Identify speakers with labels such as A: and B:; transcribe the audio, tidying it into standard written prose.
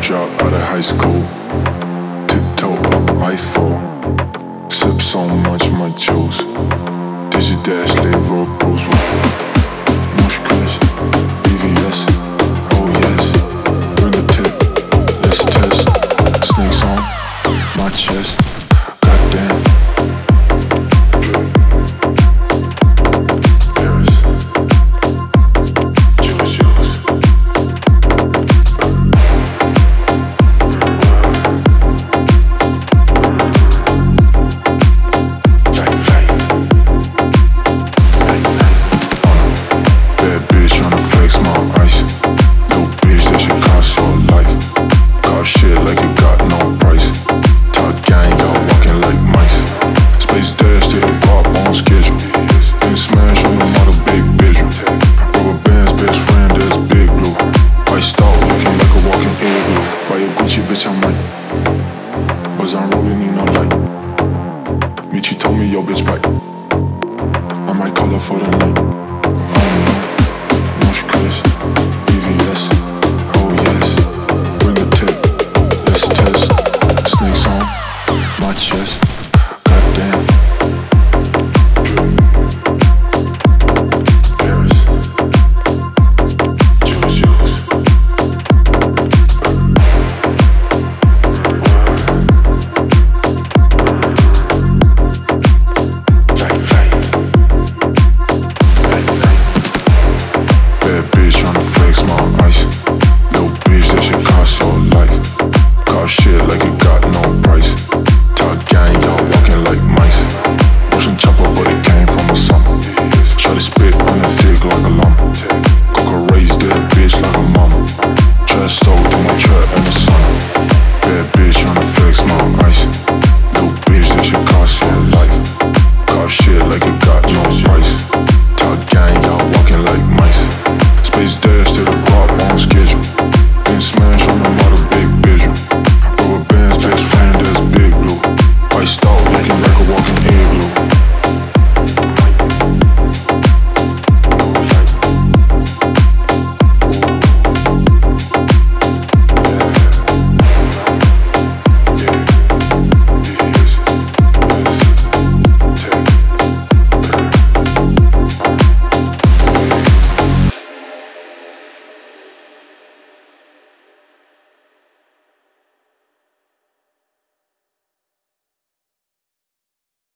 A: Drop out of high school, tiptoe up, I fall. Sip so much, my juice. Digidash, Liverpool's. Mushkish, BVS, oh yes. Bring the tip, let's test. Snakes on my chest, goddamn. Bitch, I'm right. Was I'm rolling in no light. Michi told me, yo, bitch, right. I might call her for the night. I don't know. Mushkish, BVS, oh yes. Bring the tip, let's test. Snakes on my chest, goddamn. Shit like it got no price. Top gang, y'all walking like mice. Ocean chopper, but it came from a summer. Try to spit on a dick like a llama. Coca raised that bitch like a mama. Trash stole through my trap in the summer. Bad bitch on the flex, my ice. Little bitch, that shit cost your life. Car shit like it got no price. Top gang, y'all walking like mice. Space dash to the block on schedule. Been smashed